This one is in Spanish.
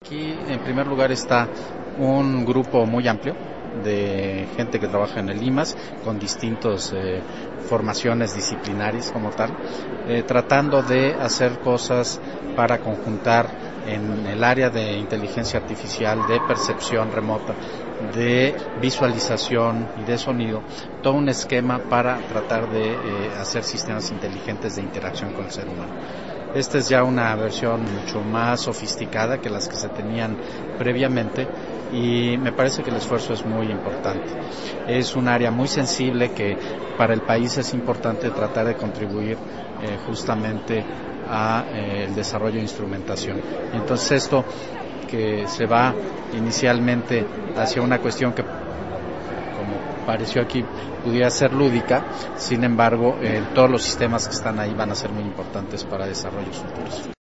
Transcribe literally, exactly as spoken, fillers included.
Aquí, en primer lugar, está un grupo muy amplio de gente que trabaja en el I M A S con distintas eh, formaciones disciplinarias como tal, eh, tratando de hacer cosas para conjuntar en el área de inteligencia artificial, de percepción remota, de visualización y de sonido, todo un esquema para tratar de eh, hacer sistemas inteligentes de interacción con el ser humano. Esta es ya una versión mucho más sofisticada que las que se tenían previamente y me parece que el esfuerzo es muy importante. Es un área muy sensible que para el país es importante tratar de contribuir eh, justamente a eh, el desarrollo de instrumentación. Entonces esto que se va inicialmente hacia una cuestión que, como pareció aquí, pudiera ser lúdica, sin embargo, eh, todos los sistemas que están ahí van a ser muy importantes para desarrollos futuros.